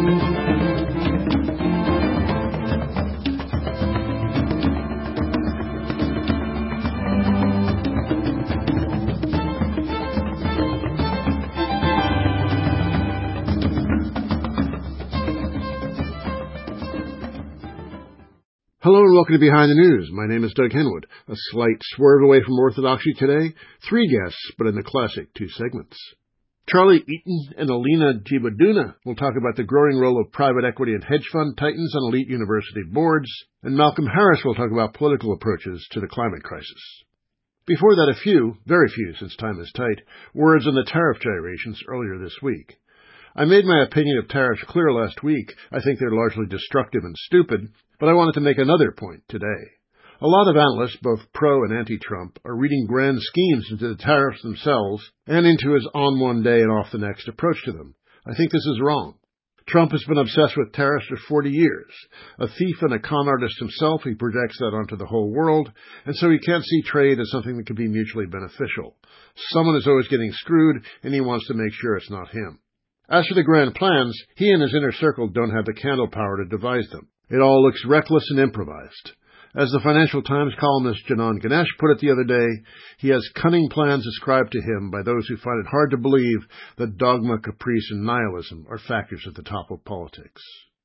Hello and welcome to Behind the News. My name is Doug Henwood. A slight swerve away from orthodoxy today. 3 guests, but in the classic 2 segments. Charlie Eaton and Alina Jibaduna will talk about the growing role of private equity and hedge fund titans on elite university boards, and Malcolm Harris will talk about political approaches to the climate crisis. Before that, a few, very few since time is tight, words on the tariff gyrations earlier this week. I made my opinion of tariffs clear last week. I think they're largely destructive and stupid, but I wanted to make another point today. A lot of analysts, both pro and anti-Trump, are reading grand schemes into the tariffs themselves and into his on one day and off the next approach to them. I think this is wrong. Trump has been obsessed with tariffs for 40 years. A thief and a con artist himself, he projects that onto the whole world, and so he can't see trade as something that can be mutually beneficial. Someone is always getting screwed, and he wants to make sure it's not him. As for the grand plans, he and his inner circle don't have the candle power to devise them. It all looks reckless and improvised. As the Financial Times columnist Janan Ganesh put it the other day, he has cunning plans ascribed to him by those who find it hard to believe that dogma, caprice, and nihilism are factors at the top of politics.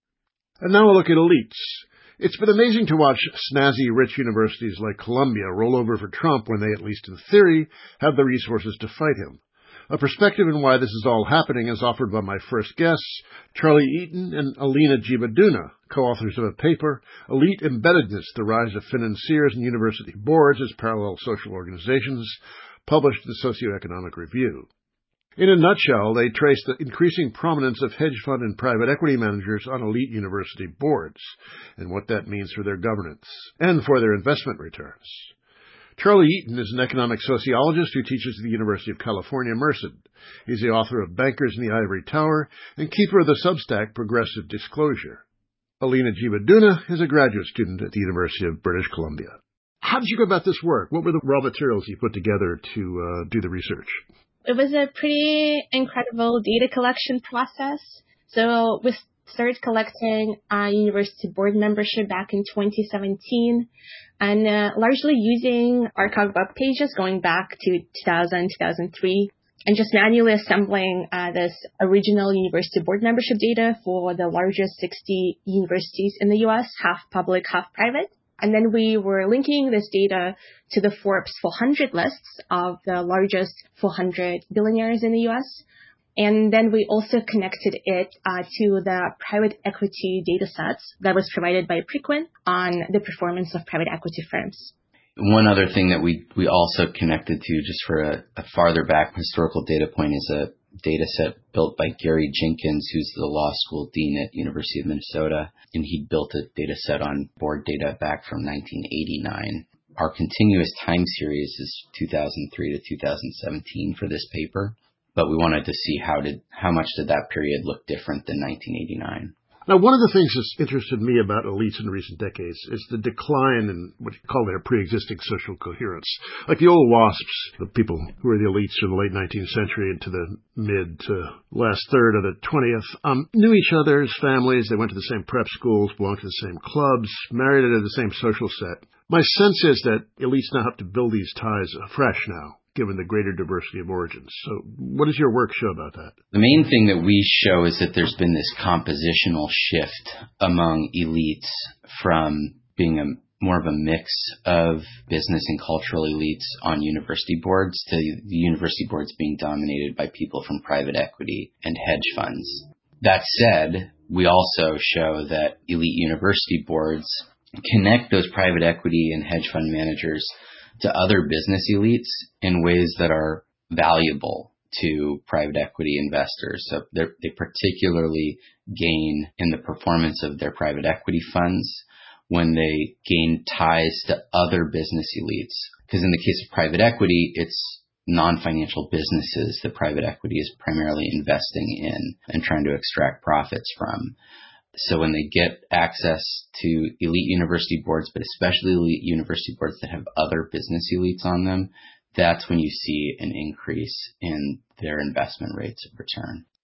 And now a look at elites. It's been amazing to watch snazzy, rich universities like Columbia roll over for Trump when they, at least in theory, have the resources to fight him. A perspective on why this is all happening is offered by my first guests, Charlie Eaton and Alina Jibaduna, co-authors of a paper, Elite Embeddedness, The Rise of Financiers and University Boards as Parallel Social Organizations, published in the Socioeconomic Review. In a nutshell, they trace the increasing prominence of hedge fund and private equity managers on elite university boards, and what that means for their governance, and for their investment returns. Charlie Eaton is an economic sociologist who teaches at the University of California, Merced. He's the author of Bankers in the Ivory Tower and keeper of the Substack Progressive Disclosure. Alina Jibaduna is a graduate student at the University of British Columbia. How did you go about this work? What were the raw materials you put together to do the research? It was a pretty incredible data collection process. So we started collecting university board membership back in 2017 and largely using archive web pages going back to 2000, 2003 and just manually assembling this original university board membership data for the largest 60 universities in the U.S., half public, half private. And then we were linking this data to the Forbes 400 lists of the largest 400 billionaires in the U.S., and then we also connected it to the private equity data sets that was provided by Preqin on the performance of private equity firms. One other thing that we also connected to, just for a farther back historical data point, is a data set built by Gary Jenkins, who's the law school dean at University of Minnesota, and he built a data set on board data back from 1989. Our continuous time series is 2003 to 2017 for this paper. But we wanted to see how much did that period look different than 1989. Now, one of the things that's interested me about elites in recent decades is the decline in what you call their pre-existing social coherence. Like the old WASPs, the people who were the elites from the late 19th century into the mid to last third of the 20th, knew each other's families. They went to the same prep schools, belonged to the same clubs, married into the same social set. My sense is that elites now have to build these ties afresh now, given the greater diversity of origins. So what does your work show about that? The main thing that we show is that there's been this compositional shift among elites from being more of a mix of business and cultural elites on university boards to the university boards being dominated by people from private equity and hedge funds. That said, we also show that elite university boards connect those private equity and hedge fund managers to other business elites in ways that are valuable to private equity investors. So they particularly gain in the performance of their private equity funds when they gain ties to other business elites. Because in the case of private equity, it's non-financial businesses that private equity is primarily investing in and trying to extract profits from. So when they get access to elite university boards, but especially elite university boards that have other business elites on them, that's when you see an increase in their investment rates of return.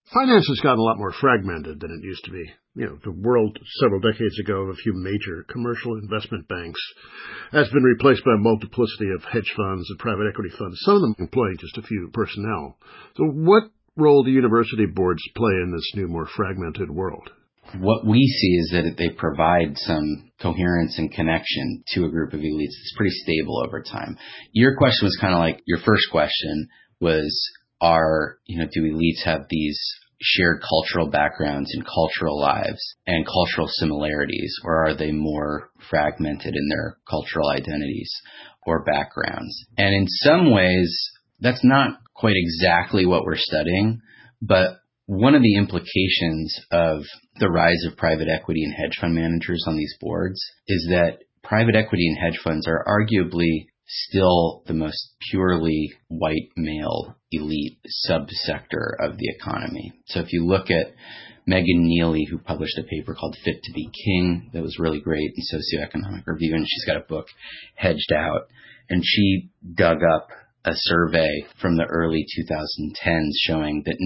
Finance has gotten a lot more fragmented than it used to be. The world several decades ago of a few major commercial investment banks has been replaced by a multiplicity of hedge funds and private equity funds, some of them employing just a few personnel. So what role do university boards play in this new, more fragmented world? What we see is that they provide some coherence and connection to a group of elites that's pretty stable over time. Your question was kind of like, your first question was, do elites have these shared cultural backgrounds and cultural lives and cultural similarities, or are they more fragmented in their cultural identities or backgrounds? And in some ways, that's not quite exactly what we're studying, but one of the implications of the rise of private equity and hedge fund managers on these boards is that private equity and hedge funds are arguably still the most purely white male elite subsector of the economy. So if you look at Megan Neely, who published a paper called Fit to be King that was really great in Socioeconomic Review, and she's got a book, Hedged Out, and she dug up a survey from the early 2010s showing that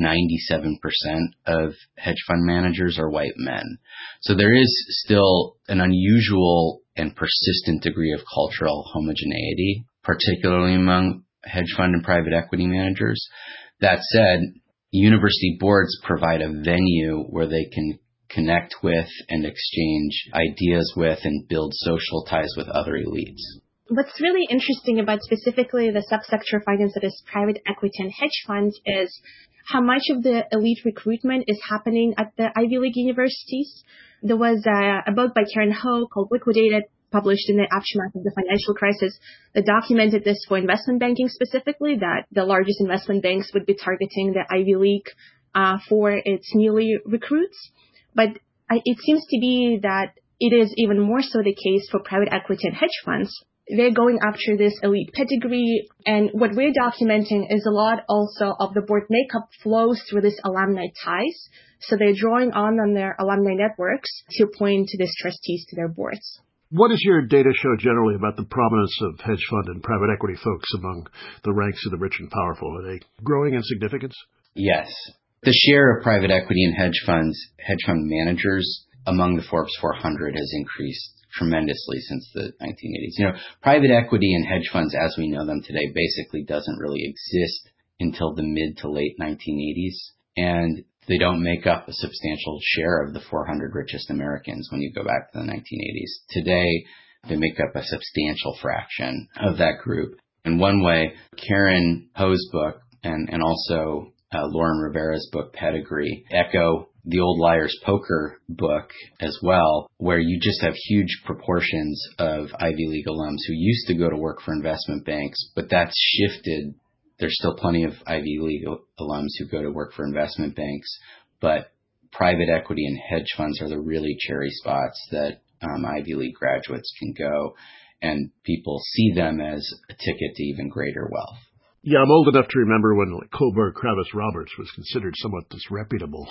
97% of hedge fund managers are white men. So there is still an unusual and persistent degree of cultural homogeneity, particularly among hedge fund and private equity managers. That said, university boards provide a venue where they can connect with and exchange ideas with and build social ties with other elites. What's really interesting about specifically the subsector of finance that is private equity and hedge funds is how much of the elite recruitment is happening at the Ivy League universities. There was a book by Karen Ho called Liquidated, published in the aftermath of the financial crisis, that documented this for investment banking specifically, that the largest investment banks would be targeting the Ivy League for its newly recruits. But it seems to be that it is even more so the case for private equity and hedge funds. They're going after this elite pedigree, and what we're documenting is a lot also of the board makeup flows through this alumni ties. So they're drawing on their alumni networks to appoint these trustees to their boards. What does your data show generally about the prominence of hedge fund and private equity folks among the ranks of the rich and powerful? Are they growing in significance? Yes. The share of private equity and hedge fund managers among the Forbes 400 has increased tremendously since the 1980s. Private equity and hedge funds as we know them today basically doesn't really exist until the mid to late 1980s. And they don't make up a substantial share of the 400 richest Americans when you go back to the 1980s. Today, they make up a substantial fraction of that group. In one way, Karen Ho's book and also Lauren Rivera's book, Pedigree, echo the Old Liar's Poker book as well, where you just have huge proportions of Ivy League alums who used to go to work for investment banks, but that's shifted. There's still plenty of Ivy League alums who go to work for investment banks, but private equity and hedge funds are the really cherry spots that Ivy League graduates can go, and people see them as a ticket to even greater wealth. Yeah, I'm old enough to remember when Kohlberg Kravis Roberts was considered somewhat disreputable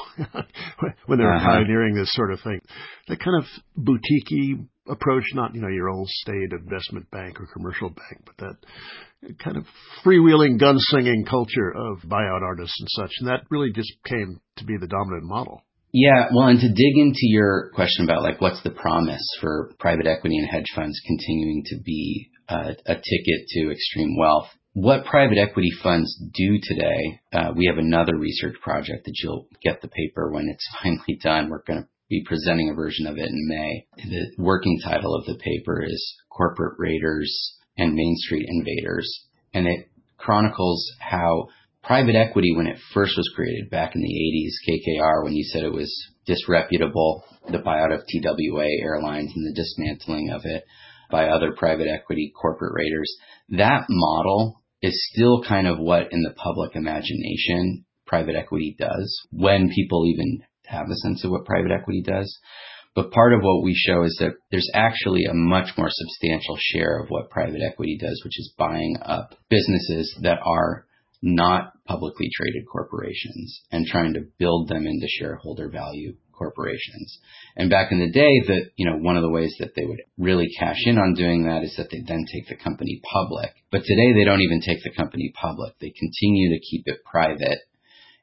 when they were pioneering this sort of thing. That kind of boutique-y approach, not, your old staid investment bank or commercial bank, but that kind of freewheeling, gun-slinging culture of buyout artists and such. And that really just came to be the dominant model. Yeah, well, and to dig into your question about what's the promise for private equity and hedge funds continuing to be a ticket to extreme wealth. What private equity funds do today, we have another research project that you'll get the paper when it's finally done. We're going to be presenting a version of it in May. The working title of the paper is Corporate Raiders and Main Street Invaders. And it chronicles how private equity, when it first was created back in the 80s, KKR, when you said it was disreputable, the buyout of TWA Airlines and the dismantling of it by other private equity corporate raiders, that model is still kind of what in the public imagination private equity does, when people even have a sense of what private equity does. But part of what we show is that there's actually a much more substantial share of what private equity does, which is buying up businesses that are not publicly traded corporations and trying to build them into shareholder value corporations. And back in the day, one of the ways that they would really cash in on doing that is that they then take the company public. But today they don't even take the company public. They continue to keep it private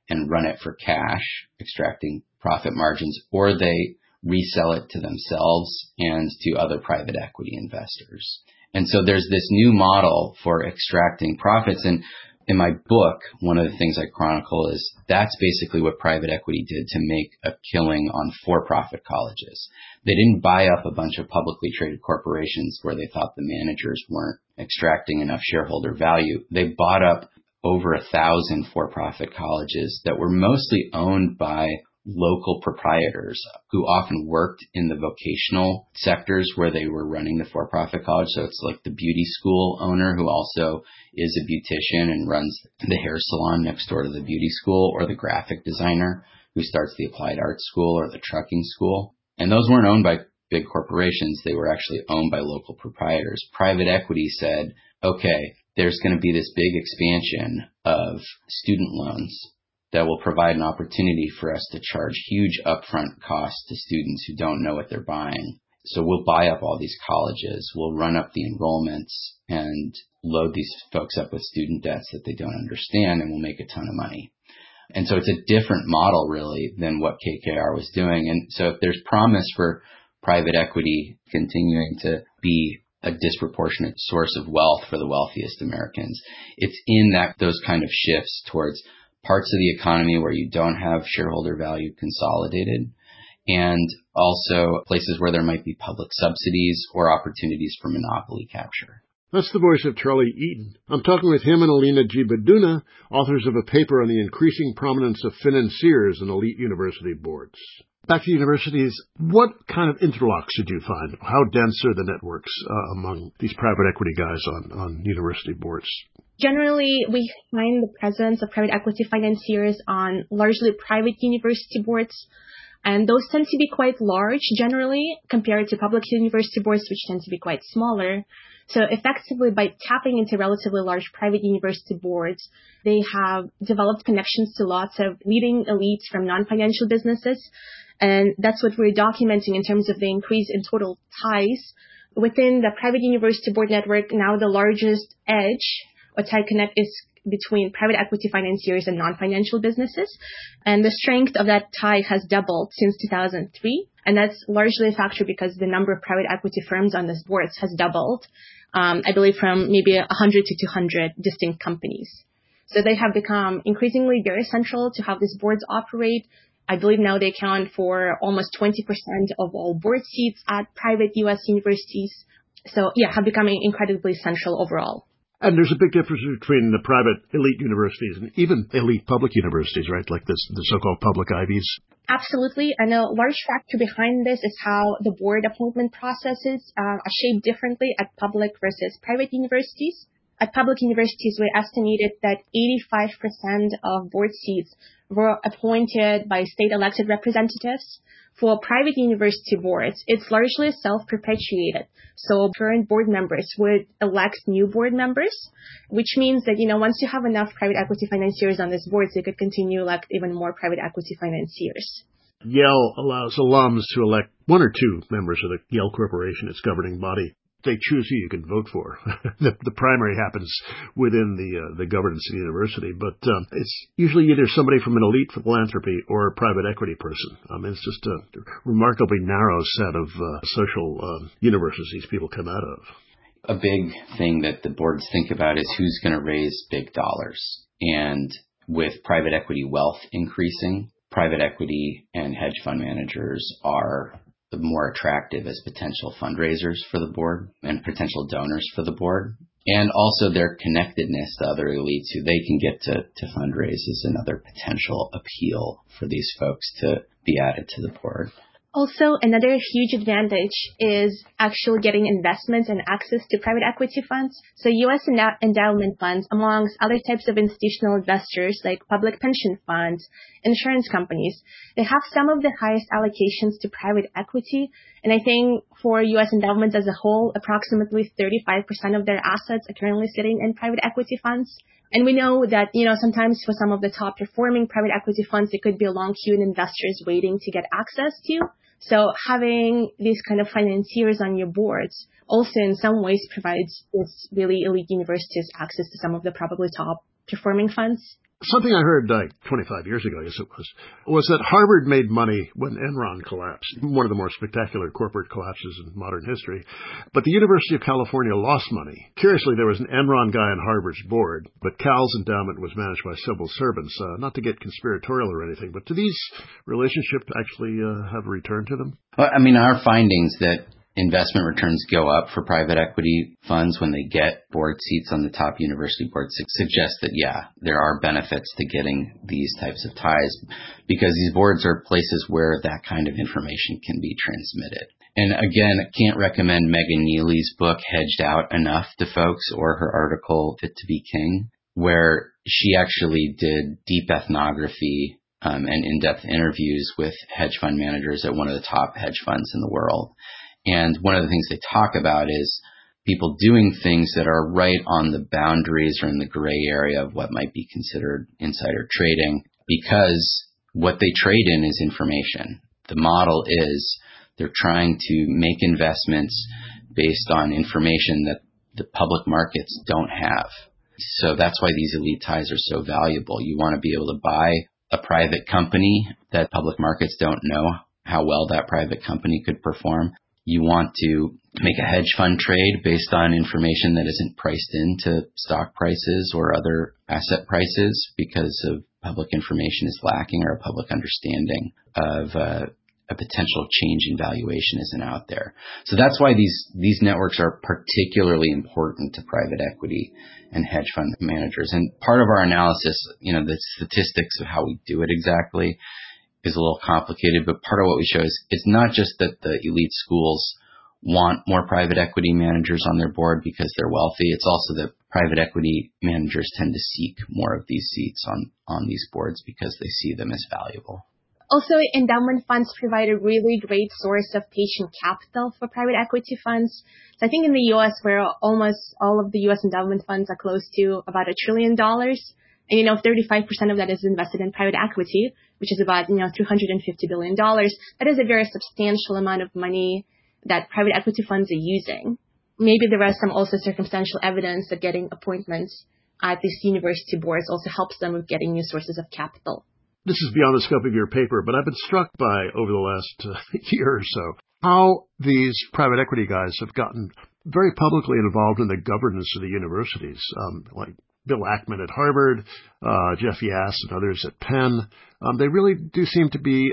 and run it for cash, extracting profit margins, or they resell it to themselves and to other private equity investors. And so there's this new model for extracting profits. And in my book, one of the things I chronicle is that's basically what private equity did to make a killing on for-profit colleges. They didn't buy up a bunch of publicly traded corporations where they thought the managers weren't extracting enough shareholder value. They bought up over 1,000 for-profit colleges that were mostly owned by local proprietors who often worked in the vocational sectors where they were running the for-profit college. So it's like the beauty school owner who also is a beautician and runs the hair salon next door to the beauty school, or the graphic designer who starts the applied arts school or the trucking school. And those weren't owned by big corporations. They were actually owned by local proprietors. Private equity said, okay, there's going to be this big expansion of student loans that will provide an opportunity for us to charge huge upfront costs to students who don't know what they're buying. So we'll buy up all these colleges, we'll run up the enrollments and load these folks up with student debts that they don't understand, and we'll make a ton of money. And so it's a different model really than what KKR was doing. And so if there's promise for private equity continuing to be a disproportionate source of wealth for the wealthiest Americans, it's in those kind of shifts towards parts of the economy where you don't have shareholder value consolidated, and also places where there might be public subsidies or opportunities for monopoly capture. That's the voice of Charlie Eaton. I'm talking with him and Alina Gbaduna, authors of a paper on the increasing prominence of financiers in elite university boards. Back to universities, what kind of interlocks did you find? How dense are the networks among these private equity guys on university boards? Generally, we find the presence of private equity financiers on largely private university boards, and those tend to be quite large generally compared to public university boards, which tend to be quite smaller. So effectively, by tapping into relatively large private university boards, they have developed connections to lots of leading elites from non-financial businesses, and that's what we're documenting in terms of the increase in total ties. Within the private university board network, now the largest edge or tie connect is between private equity financiers and non-financial businesses. And the strength of that tie has doubled since 2003. And that's largely a factor because the number of private equity firms on these boards has doubled, I believe from maybe 100 to 200 distinct companies. So they have become increasingly very central to how these boards operate. I believe now they account for almost 20% of all board seats at private U.S. universities. So yeah, have become incredibly central overall. And there's a big difference between the private elite universities and even elite public universities, right? Like the so-called public Ivies. Absolutely. And a large factor behind this is how the board appointment processes are shaped differently at public versus private universities. At public universities, we estimated that 85% of board seats were appointed by state-elected representatives. For private university boards, it's largely self-perpetuated. So current board members would elect new board members, which means that, once you have enough private equity financiers on these boards, they could continue to elect even more private equity financiers. Yale allows alums to elect one or two members of the Yale Corporation, its governing body. They choose who you can vote for. The primary happens within the governance of the university, but it's usually either somebody from an elite philanthropy or a private equity person. It's just a remarkably narrow set of social universes these people come out of. A big thing that the boards think about is who's going to raise big dollars. And with private equity wealth increasing, private equity and hedge fund managers are more attractive as potential fundraisers for the board and potential donors for the board. And also their connectedness to other elites who they can get to fundraise is another potential appeal for these folks to be added to the board. Also, another huge advantage is actually getting investments and access to private equity funds. So U.S. endowment funds, amongst other types of institutional investors like public pension funds, insurance companies, they have some of the highest allocations to private equity. And I think for U.S. endowments as a whole, approximately 35% of their assets are currently sitting in private equity funds. And we know that, sometimes for some of the top performing private equity funds, there could be a long queue of investors waiting to get access to. So having these kind of financiers on your boards also in some ways provides this really elite universities access to some of the probably top performing funds. Something I heard 25 years ago, I guess it was that Harvard made money when Enron collapsed, one of the more spectacular corporate collapses in modern history. But the University of California lost money. Curiously, there was an Enron guy on Harvard's board, but Cal's endowment was managed by civil servants. Not to get conspiratorial or anything, but do these relationships actually have a return to them? Well, I mean, our findings that investment returns go up for private equity funds when they get board seats on the top university boards suggest that, yeah, there are benefits to getting these types of ties because these boards are places where that kind of information can be transmitted. And again, I can't recommend Megan Neely's book, Hedged Out, enough to folks, or her article, Fit to be King, where she actually did deep ethnography and in-depth interviews with hedge fund managers at one of the top hedge funds in the world. And one of the things they talk about is people doing things that are right on the boundaries or in the gray area of what might be considered insider trading, because what they trade in is information. The model is they're trying to make investments based on information that the public markets don't have. So that's why these elite ties are so valuable. You want to be able to buy a private company that public markets don't know how well that private company could perform. You want to make a hedge fund trade based on information that isn't priced into stock prices or other asset prices because of public information is lacking or a public understanding of a potential change in valuation isn't out there. So that's why these networks are particularly important to private equity and hedge fund managers. And part of our analysis, the statistics of how we do it exactly is a little complicated, but part of what we show is it's not just that the elite schools want more private equity managers on their board because they're wealthy. It's also that private equity managers tend to seek more of these seats on these boards because they see them as valuable. Also, endowment funds provide a really great source of patient capital for private equity funds. So I think in the U.S., where almost all of the U.S. endowment funds are close to about $1 trillion, and 35% of that is invested in private equity, which is about $350 billion. That is a very substantial amount of money that private equity funds are using. Maybe there are some also circumstantial evidence that getting appointments at these university boards also helps them with getting new sources of capital. This is beyond the scope of your paper, but I've been struck by, over the last year or so, how these private equity guys have gotten very publicly involved in the governance of the universities, like Bill Ackman at Harvard, Jeff Yass and others at Penn. They really do seem to be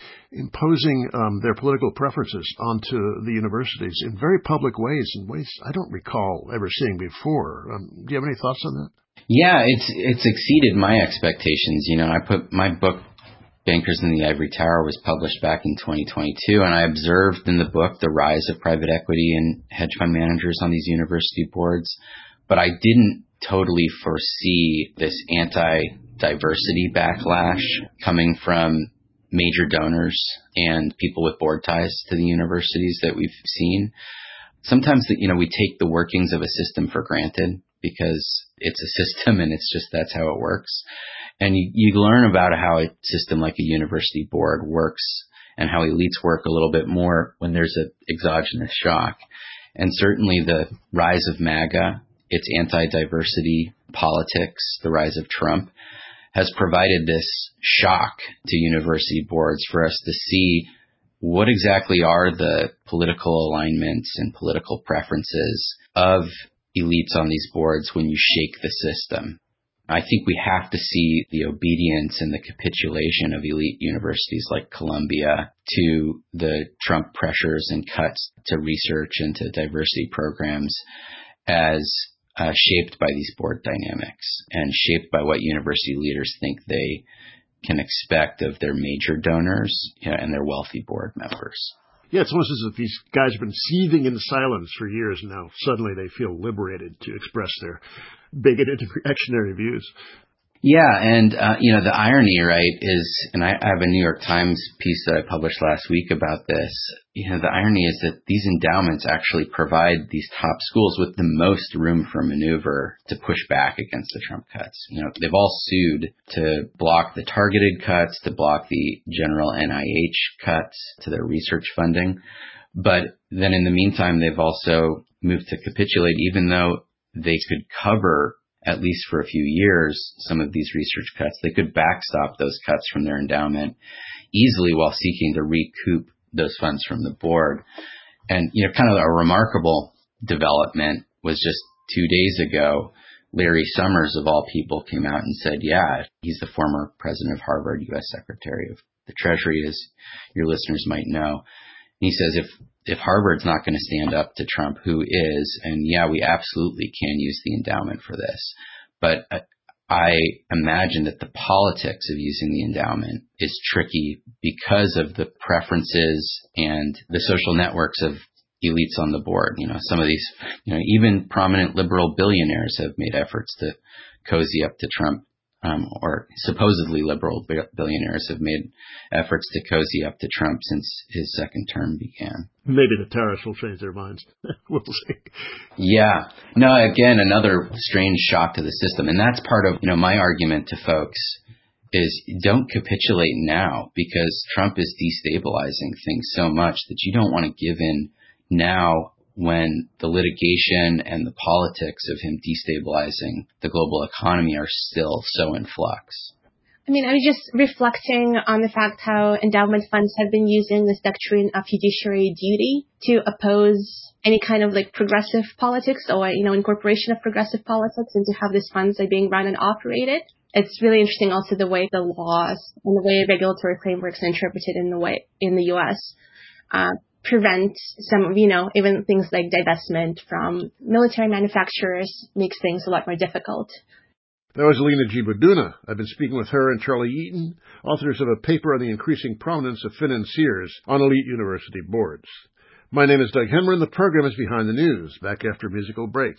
imposing their political preferences onto the universities in very public ways, in ways I don't recall ever seeing before. Do you have any thoughts on that? Yeah, it's exceeded my expectations. I put my book, Bankers in the Ivory Tower, was published back in 2022, and I observed in the book the rise of private equity and hedge fund managers on these university boards, but I didn't totally foresee this anti-diversity backlash coming from major donors and people with board ties to the universities that we've seen. Sometimes, we take the workings of a system for granted because it's a system and it's just that's how it works. And you learn about how a system like a university board works and how elites work a little bit more when there's an exogenous shock. And certainly the rise of MAGA, its anti-diversity politics, the rise of Trump, has provided this shock to university boards for us to see what exactly are the political alignments and political preferences of elites on these boards when you shake the system. I think we have to see the obedience and the capitulation of elite universities like Columbia to the Trump pressures and cuts to research and to diversity programs as shaped by these board dynamics and shaped by what university leaders think they can expect of their major donors and their wealthy board members. Yeah, it's almost as if these guys have been seething in silence for years now. Suddenly they feel liberated to express their bigoted reactionary views. Yeah, and, the irony, right, is, and I have a New York Times piece that I published last week about this, the irony is that these endowments actually provide these top schools with the most room for maneuver to push back against the Trump cuts. They've all sued to block the targeted cuts, to block the general NIH cuts to their research funding. But then in the meantime, they've also moved to capitulate, even though they could cover at least for a few years, some of these research cuts. They could backstop those cuts from their endowment easily while seeking to recoup those funds from the board. And, kind of a remarkable development was just 2 days ago, Larry Summers, of all people, came out and said, yeah, he's the former president of Harvard, U.S. Secretary of the Treasury, as your listeners might know. He says, if Harvard's not going to stand up to Trump, who is? And yeah, we absolutely can use the endowment for this. But I imagine that the politics of using the endowment is tricky because of the preferences and the social networks of elites on the board. Some of these, even prominent liberal billionaires have made efforts to cozy up to Trump, or supposedly liberal billionaires have made efforts to cozy up to Trump since his second term began. Maybe the tariffs will change their minds. We'll see. Yeah. No, again, another strange shock to the system. And that's part of, my argument to folks is don't capitulate now, because Trump is destabilizing things so much that you don't want to give in now when the litigation and the politics of him destabilizing the global economy are still so in flux. I was just reflecting on the fact how endowment funds have been using this doctrine of fiduciary duty to oppose any kind of progressive politics or, incorporation of progressive politics into how these funds are being run and operated. It's really interesting also the way the laws and the way regulatory frameworks are interpreted in the U.S. Prevent some of, even things like divestment from military manufacturers makes things a lot more difficult. That was Alina G. Buduna. I've been speaking with her and Charlie Eaton, authors of a paper on the increasing prominence of financiers on elite university boards. My name is Doug Henry, and the program is Behind the News, back after a musical break.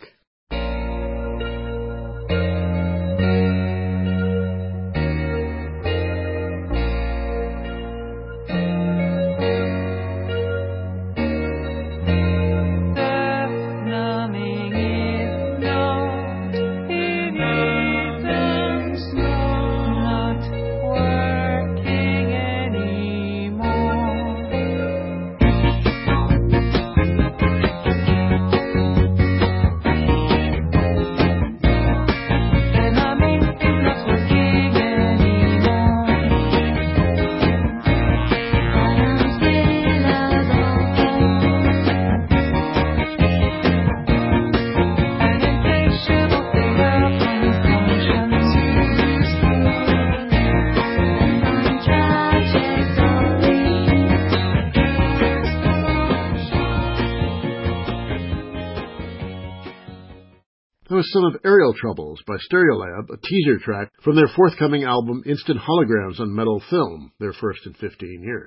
That was some of Aerial Troubles by Stereolab, a teaser track from their forthcoming album Instant Holograms on Metal Film, their first in 15 years.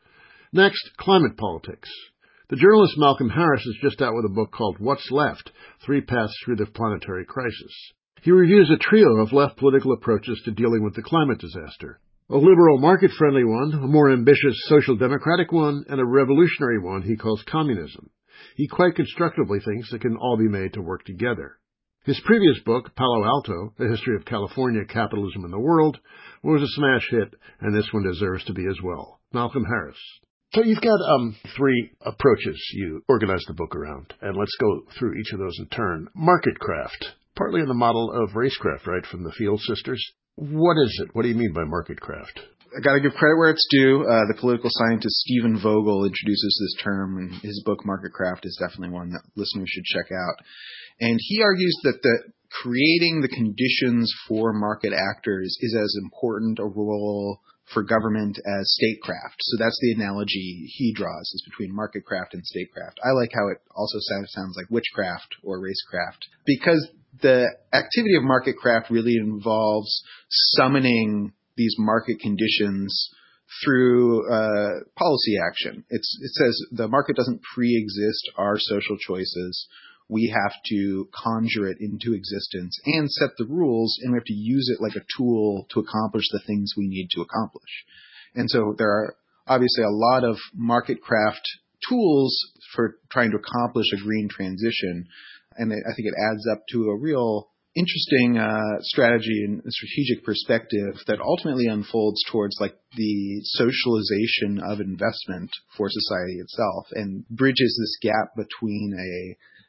Next, climate politics. The journalist Malcolm Harris is just out with a book called What's Left? 3 Paths Through the Planetary Crisis. He reviews a trio of left political approaches to dealing with the climate disaster. A liberal market-friendly one, a more ambitious social democratic one, and a revolutionary one he calls communism. He quite constructively thinks it can all be made to work together. His previous book, Palo Alto, A History of California, Capitalism in the World, was a smash hit, and this one deserves to be as well. Malcolm Harris. So you've got 3 approaches you organized the book around, and let's go through each of those in turn. Marketcraft, partly in the model of racecraft, right, from the Field Sisters. What is it? What do you mean by marketcraft? I got to give credit where it's due. The political scientist Stephen Vogel introduces this term, and his book Marketcraft is definitely one that listeners should check out. And he argues that creating the conditions for market actors is as important a role for government as statecraft. So that's the analogy he draws, is between marketcraft and statecraft. I like how it also sounds like witchcraft or racecraft, because the activity of marketcraft really involves summoning these market conditions through policy action. It says the market doesn't pre-exist our social choices. We have to conjure it into existence and set the rules, and we have to use it like a tool to accomplish the things we need to accomplish. And so there are obviously a lot of marketcraft tools for trying to accomplish a green transition, and I think it adds up to a real interesting strategy and strategic perspective that ultimately unfolds towards like the socialization of investment for society itself, and bridges this gap between a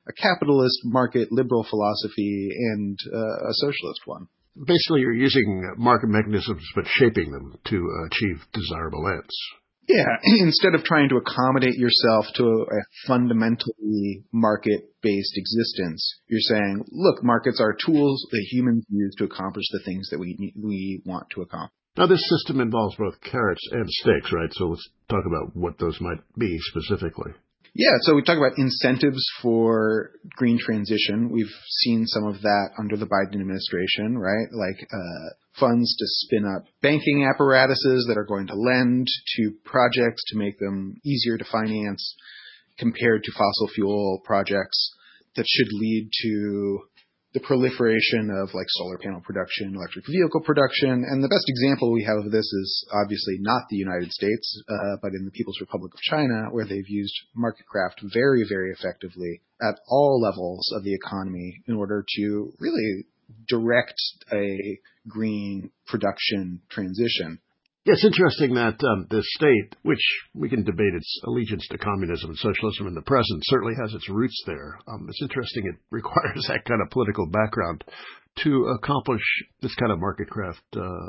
a capitalist market liberal philosophy and a socialist one. Basically, you're using market mechanisms but shaping them to achieve desirable ends. Yeah, instead of trying to accommodate yourself to a fundamentally market-based existence, you're saying, look, markets are tools that humans use to accomplish the things that we want to accomplish. Now, this system involves both carrots and sticks, right? So let's talk about what those might be specifically. Yeah, so we talk about incentives for green transition. We've seen some of that under the Biden administration, right? Like funds to spin up banking apparatuses that are going to lend to projects to make them easier to finance compared to fossil fuel projects that should lead to the proliferation of like solar panel production, electric vehicle production. And the best example we have of this is obviously not the United States, but in the People's Republic of China, where they've used marketcraft very, very effectively at all levels of the economy in order to really direct a green production transition. Yeah, it's interesting that the state, which we can debate its allegiance to communism and socialism in the present, certainly has its roots there. It's interesting it requires that kind of political background to accomplish this kind of marketcraft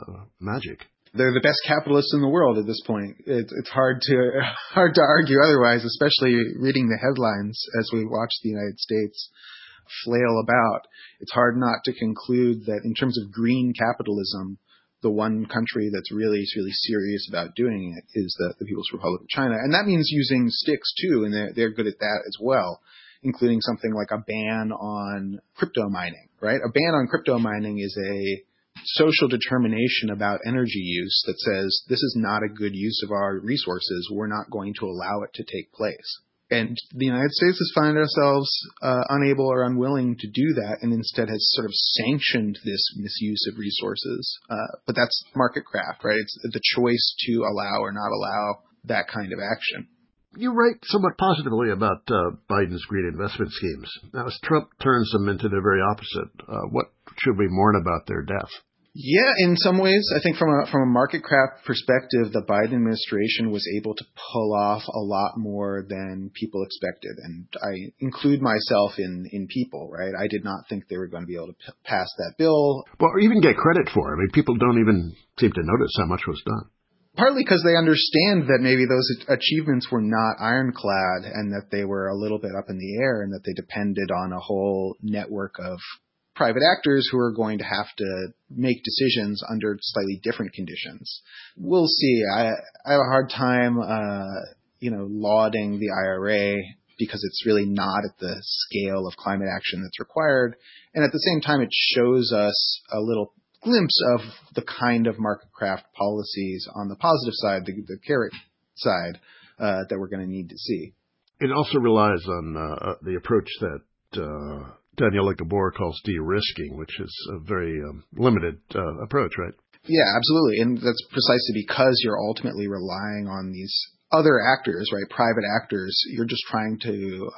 magic. They're the best capitalists in the world at this point. It's hard to argue otherwise, especially reading the headlines as we watch the United States flail about. It's hard not to conclude that in terms of green capitalism, the one country that's really, really serious about doing it is the People's Republic of China. And that means using sticks too, and they're good at that as well, including something like a ban on crypto mining, right? A ban on crypto mining is a social determination about energy use that says this is not a good use of our resources. We're not going to allow it to take place. And the United States has found ourselves unable or unwilling to do that, and instead has sort of sanctioned this misuse of resources. But that's marketcraft, right? It's the choice to allow or not allow that kind of action. You write somewhat positively about Biden's green investment schemes. Now, as Trump turns them into their very opposite, what should we mourn about their death? Yeah, in some ways, I think from a marketcraft perspective, the Biden administration was able to pull off a lot more than people expected. And I include myself in people, right? I did not think they were going to be able to pass that bill. Well, or even get credit for it. I mean, people don't even seem to notice how much was done. Partly because they understand that maybe those achievements were not ironclad and that they were a little bit up in the air and that they depended on a whole network of private actors who are going to have to make decisions under slightly different conditions. We'll see. I have a hard time, lauding the IRA because it's really not at the scale of climate action that's required. And at the same time, it shows us a little glimpse of the kind of marketcraft policies on the positive side, the carrot side, that we're going to need to see. It also relies on the approach that Daniela Gabor calls de-risking, which is a very limited approach, right? Yeah, absolutely. And that's precisely because you're ultimately relying on these other actors, right? Private actors. You're just trying to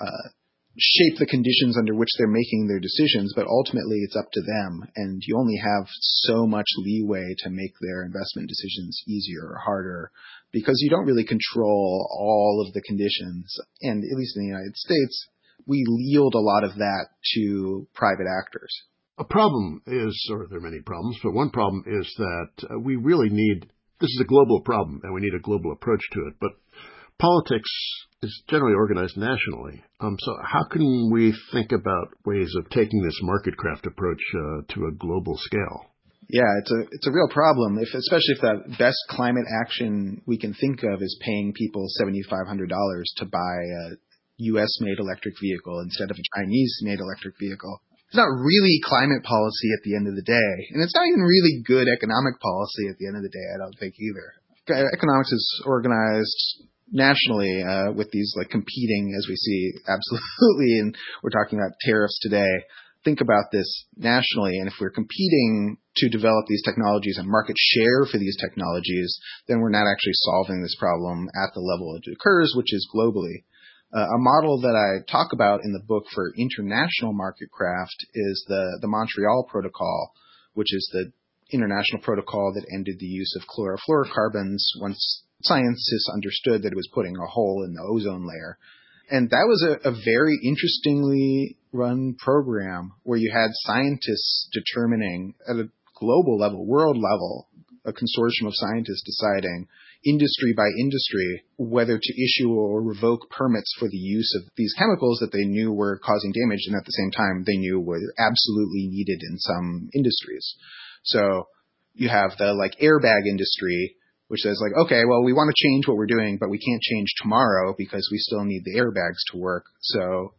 shape the conditions under which they're making their decisions, but ultimately it's up to them. And you only have so much leeway to make their investment decisions easier or harder because you don't really control all of the conditions. And at least in the United States, we yield a lot of that to private actors. A problem is, or there are many problems, but one problem is that we really need, this is a global problem and we need a global approach to it, but politics is generally organized nationally. So how can we think about ways of taking this marketcraft approach to a global scale? Yeah, it's a real problem, especially if the best climate action we can think of is paying people $7,500 to buy a U.S.-made electric vehicle instead of a Chinese-made electric vehicle. It's not really climate policy at the end of the day, and it's not even really good economic policy at the end of the day, I don't think either. Economics is organized nationally with these like competing, as we see, absolutely, and we're talking about tariffs today. Think about this nationally, and if we're competing to develop these technologies and market share for these technologies, then we're not actually solving this problem at the level it occurs, which is globally. A model that I talk about in the book for international marketcraft is the Montreal Protocol, which is the international protocol that ended the use of chlorofluorocarbons once scientists understood that it was putting a hole in the ozone layer. And that was a very interestingly run program where you had scientists determining at a global level, world level, a consortium of scientists deciding industry by industry whether to issue or revoke permits for the use of these chemicals that they knew were causing damage and at the same time they knew were absolutely needed in some industries. So you have the airbag industry, which says okay, well, we want to change what we're doing, but we can't change tomorrow because we still need the airbags to work. So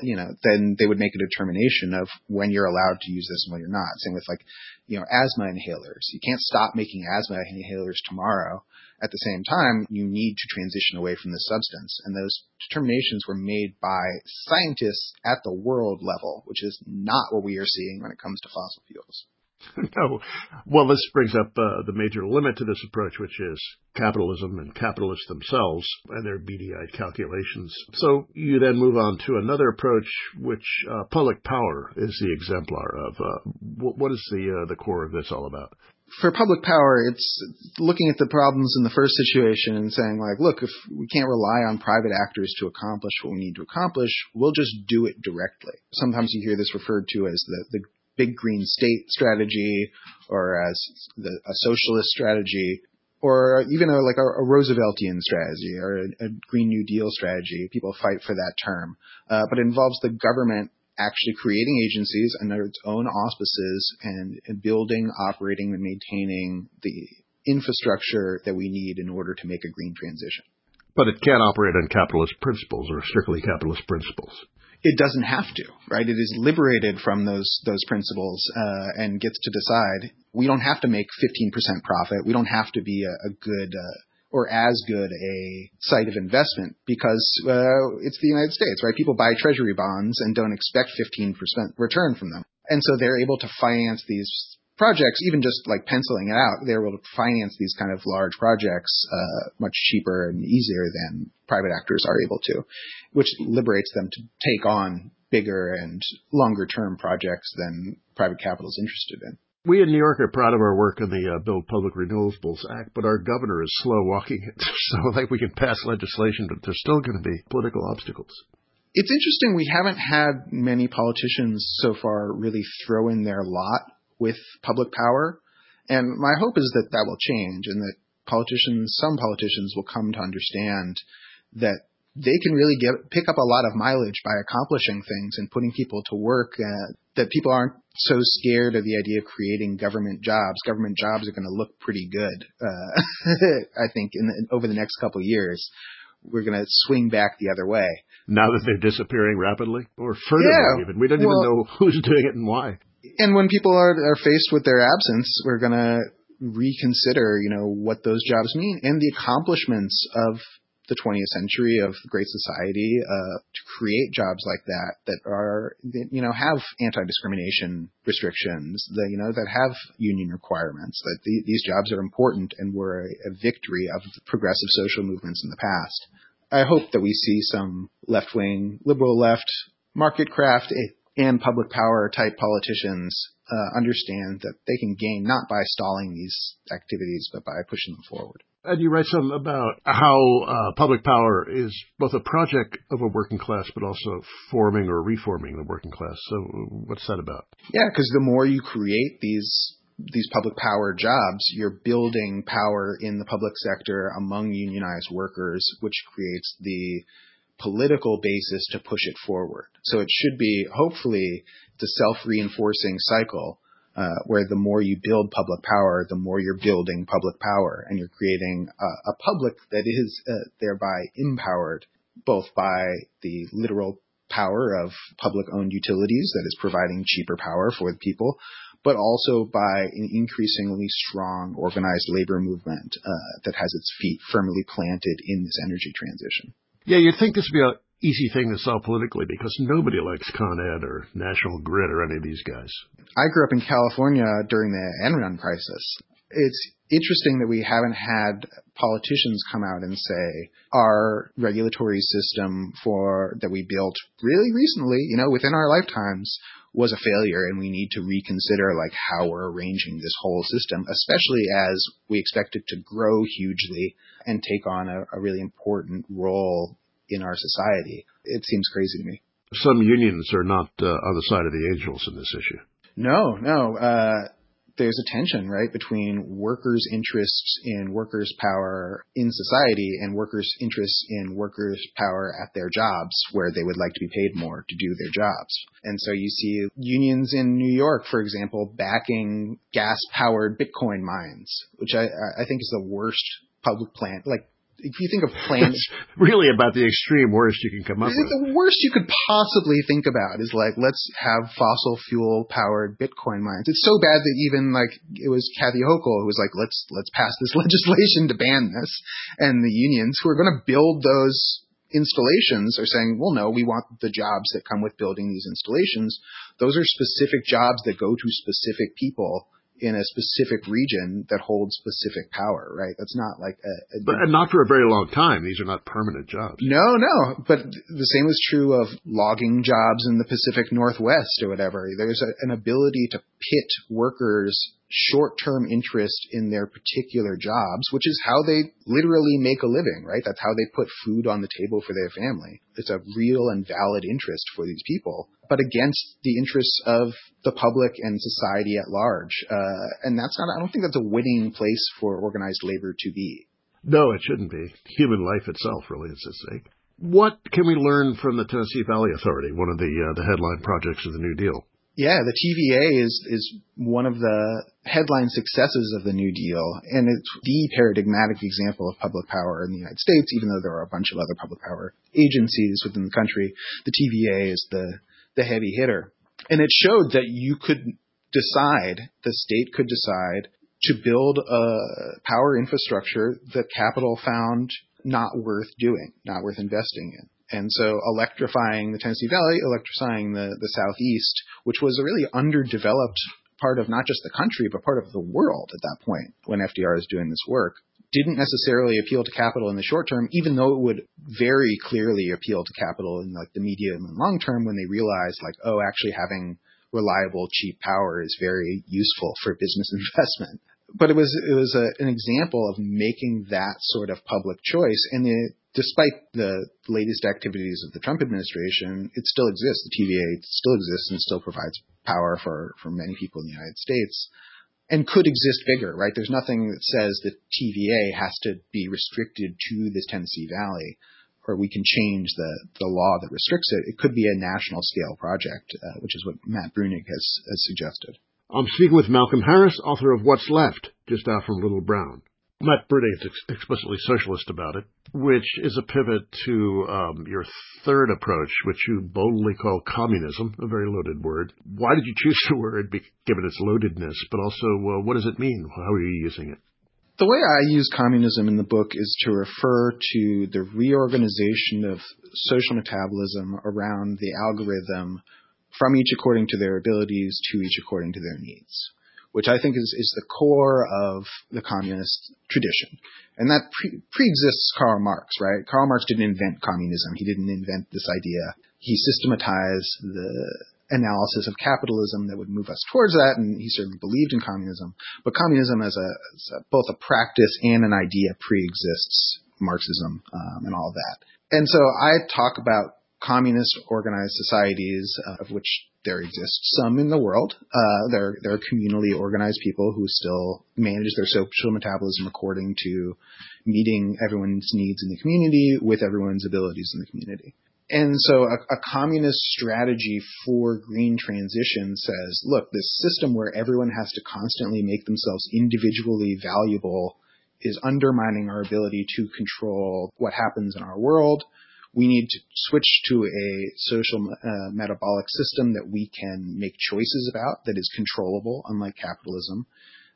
then they would make a determination of when you're allowed to use this and when you're not. Same with asthma inhalers. You can't stop making asthma inhalers tomorrow. At the same time, you need to transition away from this substance. And those determinations were made by scientists at the world level, which is not what we are seeing when it comes to fossil fuels. No. Well, this brings up the major limit to this approach, which is capitalism and capitalists themselves and their beady-eyed calculations. So you then move on to another approach, which public power is the exemplar of. What is the core of this all about? For public power, it's looking at the problems in the first situation and saying, look, if we can't rely on private actors to accomplish what we need to accomplish, we'll just do it directly. Sometimes you hear this referred to as the big green state strategy, or as a socialist strategy, or even a Rooseveltian strategy, or a Green New Deal strategy. People fight for that term. But it involves the government actually creating agencies under its own auspices and building, operating, and maintaining the infrastructure that we need in order to make a green transition. But it can't operate on capitalist principles or strictly capitalist principles. It doesn't have to, right? It is liberated from those principles and gets to decide. We don't have to make 15% profit. We don't have to be a good or as good a site of investment because it's the United States, right? People buy treasury bonds and don't expect 15% return from them. And so they're able to finance these projects, even just penciling it out, they're able to finance these kind of large projects much cheaper and easier than private actors are able to, which liberates them to take on bigger and longer-term projects than private capital is interested in. We in New York are proud of our work on the Build Public Renewables Act, but our governor is slow walking it. So we can pass legislation, but there's still going to be political obstacles. It's interesting. We haven't had many politicians so far really throw in their lot with public power. And my hope is that will change and that some politicians will come to understand that they can really pick up a lot of mileage by accomplishing things and putting people to work, that people aren't so scared of the idea of creating government jobs. Government jobs are going to look pretty good. I think over the next couple of years, we're going to swing back the other way. Now that they're disappearing rapidly or further even. We don't even know who's doing it and why. And when people are faced with their absence, we're going to reconsider, what those jobs mean and the accomplishments of the 20th century of the Great Society to create jobs like that are, have anti-discrimination restrictions, that have union requirements, that these jobs are important and were a victory of the progressive social movements in the past. I hope that we see some left-wing, liberal left, market craft, and public power type politicians understand that they can gain not by stalling these activities, but by pushing them forward. And you write something about how public power is both a project of a working class, but also forming or reforming the working class. So what's that about? Yeah, because the more you create these public power jobs, you're building power in the public sector among unionized workers, which creates the political basis to push it forward. So it should be, hopefully, the self-reinforcing cycle where the more you build public power, the more you're building public power, and you're creating a public that is thereby empowered both by the literal power of public-owned utilities that is providing cheaper power for the people, but also by an increasingly strong organized labor movement that has its feet firmly planted in this energy transition. Yeah, you'd think this would be an easy thing to solve politically because nobody likes Con Ed or National Grid or any of these guys. I grew up in California during the Enron crisis. It's interesting that we haven't had politicians come out and say our regulatory system that we built really recently, within our lifetimes, was a failure, and we need to reconsider how we're arranging this whole system, especially as we expect it to grow hugely and take on a really important role in our society. It seems crazy to me. Some unions are not on the side of the angels in this issue. No. There's a tension, right, between workers' interests in workers' power in society and workers' interests in workers' power at their jobs, where they would like to be paid more to do their jobs. And so you see unions in New York, for example, backing gas-powered Bitcoin mines, which I think is the worst public plan. Like, if you think of plans, it's really about the extreme worst you can come up with. The worst you could possibly think about is like, let's have fossil fuel powered Bitcoin mines. It's so bad that even like it was Kathy Hochul who was like, let's pass this legislation to ban this. And the unions who are going to build those installations are saying, well, no, we want the jobs that come with building these installations. Those are specific jobs that go to specific people in a specific region that holds specific power, right? That's not like and not for a very long time. These are not permanent jobs. No. But the same is true of logging jobs in the Pacific Northwest or whatever. There's an ability to pit workers' short-term interest in their particular jobs, which is how they literally make a living, right? That's how they put food on the table for their family. It's a real and valid interest for these people, but against the interests of the public and society at large. And I don't think that's a winning place for organized labor to be. No, it shouldn't be. Human life itself really is at stake. What can we learn from the Tennessee Valley Authority, one of the headline projects of the New Deal? Yeah, the TVA is one of the headline successes of the New Deal, and it's the paradigmatic example of public power in the United States, even though there are a bunch of other public power agencies within the country. The TVA is the heavy hitter. And it showed that the state could decide to build a power infrastructure that capital found not worth doing, not worth investing in. And so electrifying the Tennessee Valley, electrifying the Southeast, which was a really underdeveloped part of not just the country, but part of the world at that point when FDR is doing this work, didn't necessarily appeal to capital in the short term, even though it would very clearly appeal to capital in like the medium and long term when they realized like, oh, actually having reliable, cheap power is very useful for business investment. But it was an example of making that sort of public choice. And despite the latest activities of the Trump administration, it still exists. The TVA still exists and still provides power for many people in the United States and could exist bigger, right? There's nothing that says that TVA has to be restricted to this Tennessee Valley, or we can change the law that restricts it. It could be a national scale project, which is what Matt Bruenig has suggested. I'm speaking with Malcolm Harris, author of What's Left, just out from Little Brown. Matt Bruenig is explicitly socialist about it, which is a pivot to your third approach, which you boldly call communism, a very loaded word. Why did you choose the word, given its loadedness, but also what does it mean? How are you using it? The way I use communism in the book is to refer to the reorganization of social metabolism around the algorithm from each according to their abilities to each according to their needs, which I think is the core of the communist tradition. And that pre-exists Karl Marx, right? Karl Marx didn't invent communism. He didn't invent this idea. He systematized the analysis of capitalism that would move us towards that, and he certainly believed in communism. But communism as both a practice and an idea pre-exists Marxism and all of that. And so I talk about communist organized societies, of which there exist some in the world. There are communally organized people who still manage their social metabolism according to meeting everyone's needs in the community with everyone's abilities in the community. And so a communist strategy for green transition says, look, this system where everyone has to constantly make themselves individually valuable is undermining our ability to control what happens in our world. We need to switch to a social metabolic system that we can make choices about, that is controllable, unlike capitalism,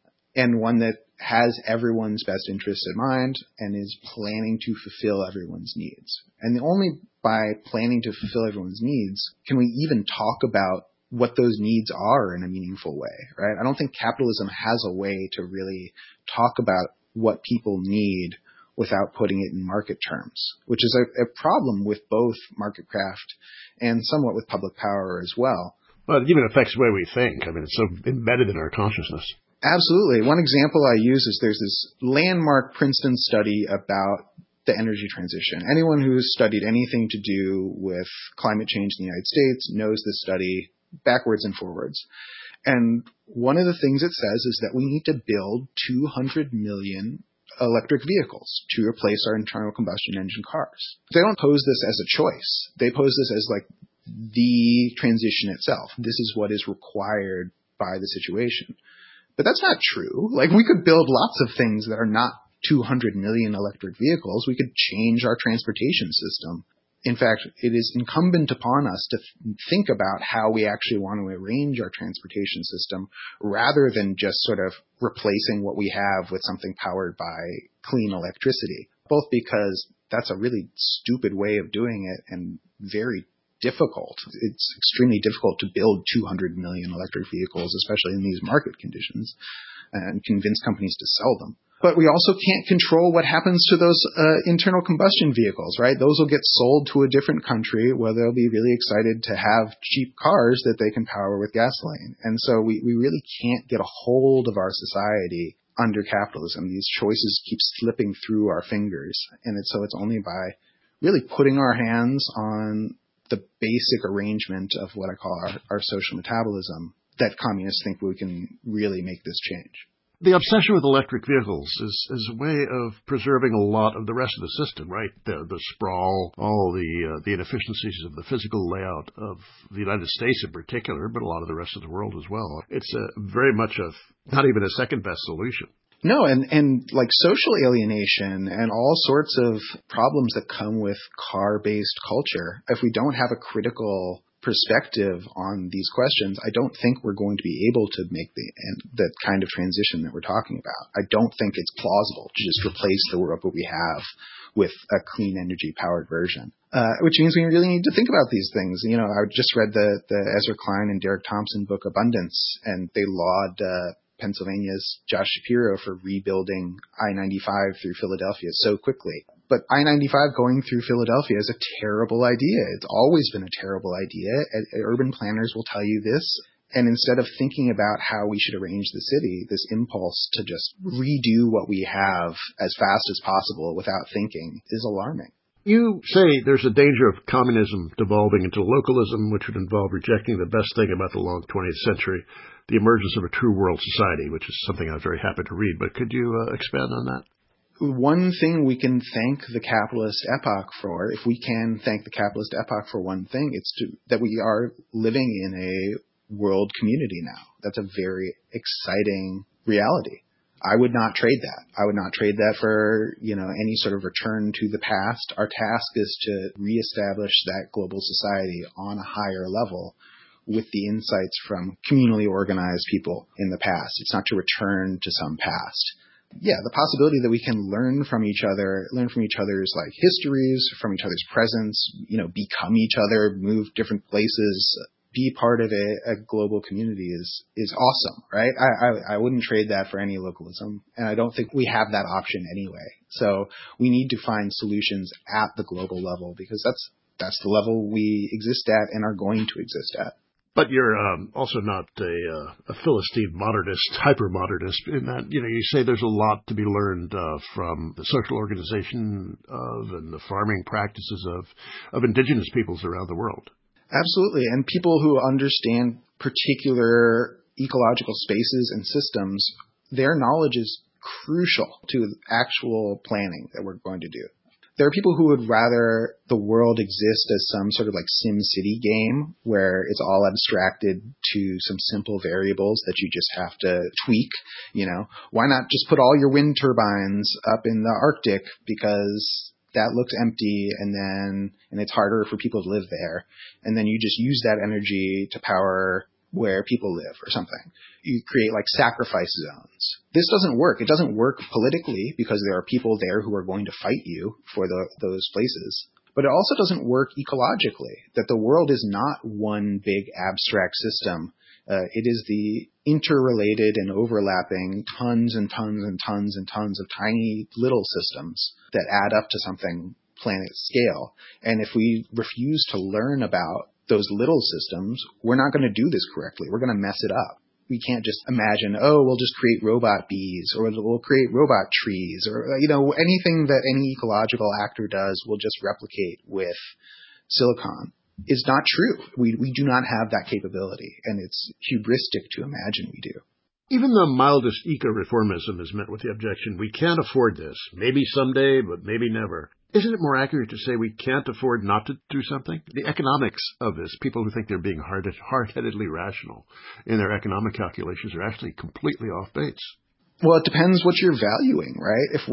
and one that has everyone's best interest in mind and is planning to fulfill everyone's needs. And only by planning to fulfill everyone's needs can we even talk about what those needs are in a meaningful way, right? I don't think capitalism has a way to really talk about what people need without putting it in market terms, which is a problem with both market craft and somewhat with public power as well. Well, it even affects the way we think. I mean, it's so embedded in our consciousness. Absolutely. One example I use is there's this landmark Princeton study about the energy transition. Anyone who's studied anything to do with climate change in the United States knows this study backwards and forwards. And one of the things it says is that we need to build 200 million electric vehicles to replace our internal combustion engine cars. They don't pose this as a choice. They pose this as like the transition itself. This is what is required by the situation. But that's not true. Like, we could build lots of things that are not 200 million electric vehicles. We could change our transportation system. In fact, it is incumbent upon us to think about how we actually want to arrange our transportation system rather than just sort of replacing what we have with something powered by clean electricity, both because that's a really stupid way of doing it and very difficult. It's extremely difficult to build 200 million electric vehicles, especially in these market conditions, and convince companies to sell them. But we also can't control what happens to those internal combustion vehicles, right? Those will get sold to a different country where they'll be really excited to have cheap cars that they can power with gasoline. And so we really can't get a hold of our society under capitalism. These choices keep slipping through our fingers. And so it's only by really putting our hands on the basic arrangement of what I call our social metabolism that communists think we can really make this change. The obsession with electric vehicles is a way of preserving a lot of the rest of the system, right? The sprawl, all the inefficiencies of the physical layout of the United States in particular, but a lot of the rest of the world as well. It's very much not even a second best solution. No, and like social alienation and all sorts of problems that come with car-based culture, if we don't have a critical perspective on these questions, I don't think we're going to be able to make the kind of transition that we're talking about. I don't think it's plausible to just replace the world that we have with a clean energy powered version, which means we really need to think about these things. You know, I just read the Ezra Klein and Derek Thompson book Abundance, and they laud Pennsylvania's Josh Shapiro for rebuilding I-95 through Philadelphia so quickly. But I-95 going through Philadelphia is a terrible idea. It's always been a terrible idea. Urban planners will tell you this. And instead of thinking about how we should arrange the city, this impulse to just redo what we have as fast as possible without thinking is alarming. You say there's a danger of communism devolving into localism, which would involve rejecting the best thing about the long 20th century, the emergence of a true world society, which is something I was very happy to read. But could you expand on that? One thing we can thank the capitalist epoch for, if we can thank the capitalist epoch for one thing, it's that we are living in a world community now. That's a very exciting reality. I would not trade that. I would not trade that for, any sort of return to the past. Our task is to reestablish that global society on a higher level with the insights from communally organized people in the past. It's not to return to some past. Yeah, the possibility that we can learn from each other's like histories, from each other's presence, become each other, move different places, be part of a global community is awesome, right? I wouldn't trade that for any localism, and I don't think we have that option anyway. So we need to find solutions at the global level because that's the level we exist at and are going to exist at. But you're also not a Philistine modernist, hyper-modernist, in that, you say there's a lot to be learned from the social organization of and the farming practices of indigenous peoples around the world. Absolutely. And people who understand particular ecological spaces and systems, their knowledge is crucial to actual planning that we're going to do. There are people who would rather the world exist as some sort of like SimCity game where it's all abstracted to some simple variables that you just have to tweak. Why not just put all your wind turbines up in the Arctic because that looks empty and it's harder for people to live there. And then you just use that energy to power where people live or something. You create like sacrifice zones. This doesn't work. It doesn't work politically because there are people there who are going to fight you for those places. But it also doesn't work ecologically, that the world is not one big abstract system. It is the interrelated and overlapping tons and tons and tons and tons of tiny little systems that add up to something planet scale. And if we refuse to learn about those little systems, we're not going to do this correctly. We're going to mess it up. we can't just imagine, oh, we'll just create robot bees, or we'll create robot trees, or, anything that any ecological actor does will just replicate with silicon is not true. We do not have that capability, and it's hubristic to imagine we do. Even the mildest eco-reformism is met with the objection, we can't afford this. Maybe someday, but maybe never. Isn't it more accurate to say we can't afford not to do something? The economics of this, people who think they're being hard-headedly rational in their economic calculations, are actually completely off base. Well, it depends what you're valuing, right? If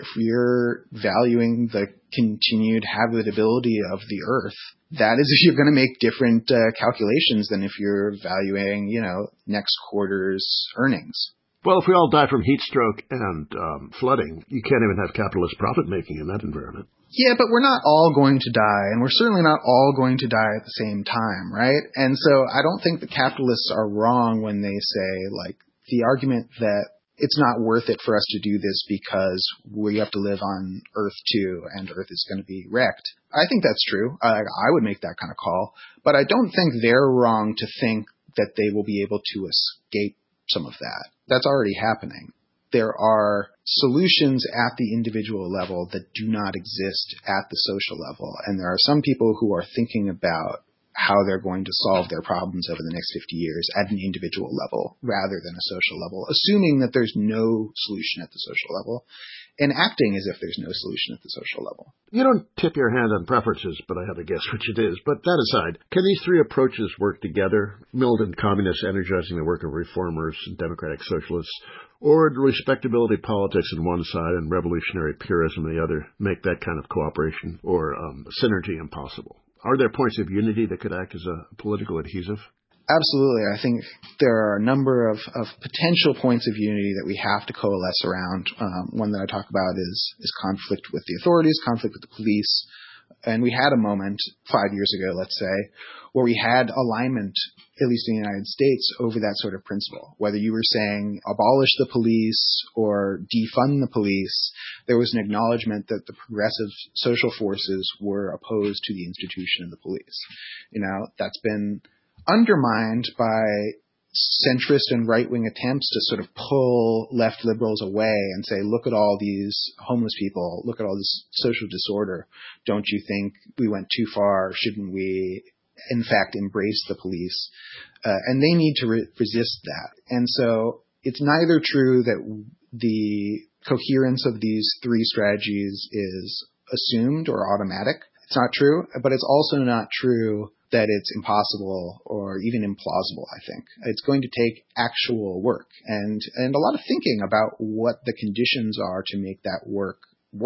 you're valuing the continued habitability of the Earth, that is if you're going to make different calculations than if you're valuing, next quarter's earnings. Well, if we all die from heat stroke and flooding, you can't even have capitalist profit-making in that environment. Yeah, but we're not all going to die, and we're certainly not all going to die at the same time, right? And so I don't think the capitalists are wrong when they say, the argument that it's not worth it for us to do this because we have to live on Earth too, and Earth is going to be wrecked. I think that's true. I would make that kind of call. But I don't think they're wrong to think that they will be able to escape some of that. That's already happening. There are solutions at the individual level that do not exist at the social level. And there are some people who are thinking about how they're going to solve their problems over the next 50 years at an individual level rather than a social level, assuming that there's no solution at the social level and acting as if there's no solution at the social level. You don't tip your hand on preferences, but I have a guess which it is. But that aside, can these three approaches work together? Militant communists energizing the work of reformers and democratic socialists, or do respectability politics on one side and revolutionary purism on the other make that kind of cooperation or synergy impossible? Are there points of unity that could act as a political adhesive? Absolutely. I think there are a number of potential points of unity that we have to coalesce around. One that I talk about is conflict with the authorities, conflict with the police. And we had a moment 5 years ago, let's say, where we had alignment, at least in the United States, over that sort of principle. Whether you were saying abolish the police or defund the police, there was an acknowledgement that the progressive social forces were opposed to the institution of the police. That's been undermined by centrist and right-wing attempts to sort of pull left liberals away and say, look at all these homeless people, look at all this social disorder. Don't you think we went too far? Shouldn't we, in fact, embrace the police? And they need to resist that. And so it's neither true that the coherence of these three strategies is assumed or automatic. It's not true, but it's also not true that it's impossible or even implausible, I think. It's going to take actual work and a lot of thinking about what the conditions are to make that work.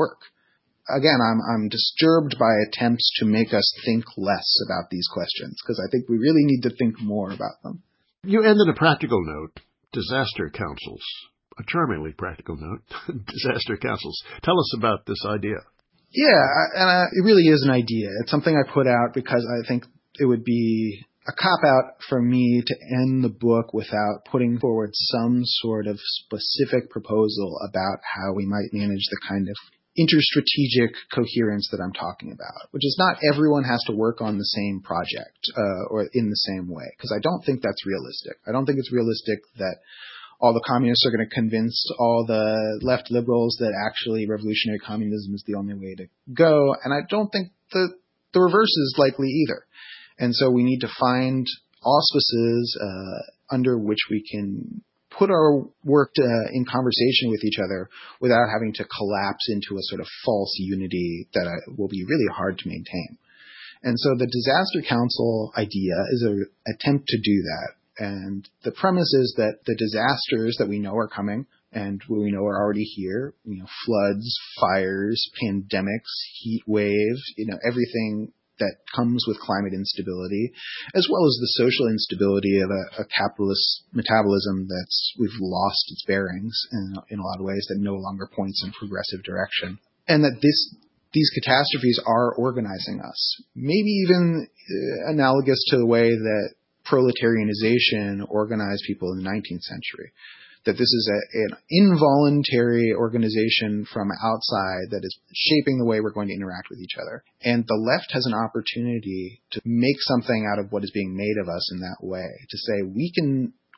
Again, I'm disturbed by attempts to make us think less about these questions because I think we really need to think more about them. You end on a practical note, disaster councils. A charmingly practical note, disaster councils. Tell us about this idea. Yeah, and it really is an idea. It's something I put out because I think it would be a cop-out for me to end the book without putting forward some sort of specific proposal about how we might manage the kind of interstrategic coherence that I'm talking about, which is not everyone has to work on the same project or in the same way, because I don't think that's realistic. I don't think it's realistic that all the communists are going to convince all the left liberals that actually revolutionary communism is the only way to go, and I don't think the reverse is likely either. And so we need to find auspices under which we can put our work in conversation with each other without having to collapse into a sort of false unity that will be really hard to maintain. And so the Disaster Council idea is an attempt to do that. And the premise is that the disasters that we know are coming and we know are already here, floods, fires, pandemics, heat waves, everything that comes with climate instability, as well as the social instability of a capitalist metabolism we've lost its bearings in a lot of ways, that no longer points in progressive direction. And that these catastrophes are organizing us, maybe even analogous to the way that proletarianization organized people in the 19th century. That this is an involuntary organization from outside that is shaping the way we're going to interact with each other. And the left has an opportunity to make something out of what is being made of us in that way, to say we can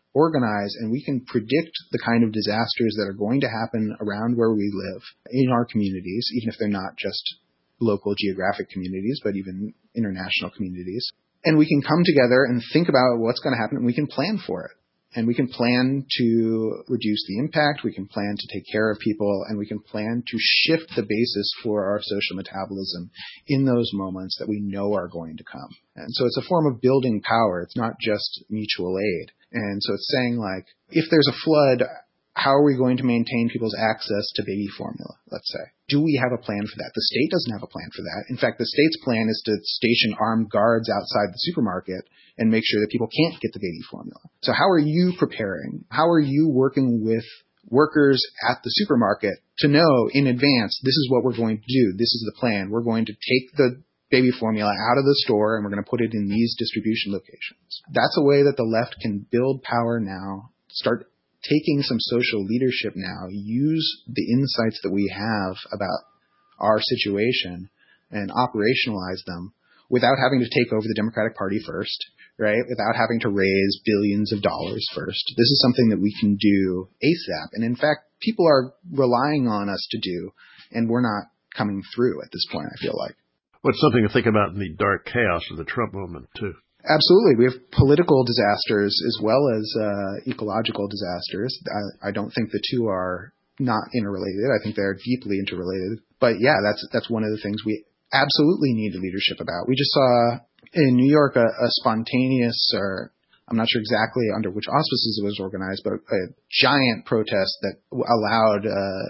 organize and we can predict the kind of disasters that are going to happen around where we live in our communities, even if they're not just local geographic communities, but even international communities. And we can come together and think about what's going to happen, and we can plan for it. And we can plan to reduce the impact, we can plan to take care of people, and we can plan to shift the basis for our social metabolism in those moments that we know are going to come. And so it's a form of building power. It's not just mutual aid. And so it's saying, like, if there's a flood, how are we going to maintain people's access to baby formula, let's say? Do we have a plan for that? The state doesn't have a plan for that. In fact, the state's plan is to station armed guards outside the supermarket and make sure that people can't get the baby formula. So how are you preparing? How are you working with workers at the supermarket to know in advance, this is what we're going to do, this is the plan. We're going to take the baby formula out of the store and we're going to put it in these distribution locations. That's a way that the left can build power now, start taking some social leadership now, use the insights that we have about our situation and operationalize them without having to take over the Democratic Party first, right? Without having to raise billions of dollars first. This is something that we can do ASAP. And in fact, people are relying on us to do, and we're not coming through at this point, I feel like. Well, it's something to think about in the dark chaos of the Trump moment, too. Absolutely. We have political disasters as well as ecological disasters. I don't think the two are not interrelated. I think they're deeply interrelated. But yeah, that's one of the things we absolutely need leadership about. We just saw in New York a spontaneous, or I'm not sure exactly under which auspices it was organized, but a giant protest that allowed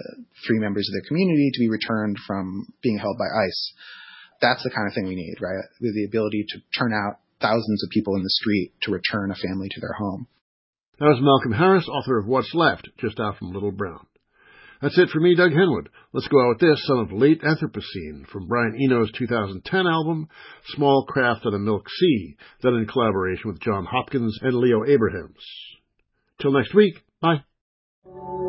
3 members of their community to be returned from being held by ICE. That's the kind of thing we need, right? The ability to turn out thousands of people in the street to return a family to their home. That was Malcolm Harris, author of What's Left, just out from Little Brown. That's it for me, Doug Henwood. Let's go out with this, Son of Late Anthropocene, from Brian Eno's 2010 album, Small Craft on a Milk Sea, done in collaboration with John Hopkins and Leo Abrahams. Till next week, bye.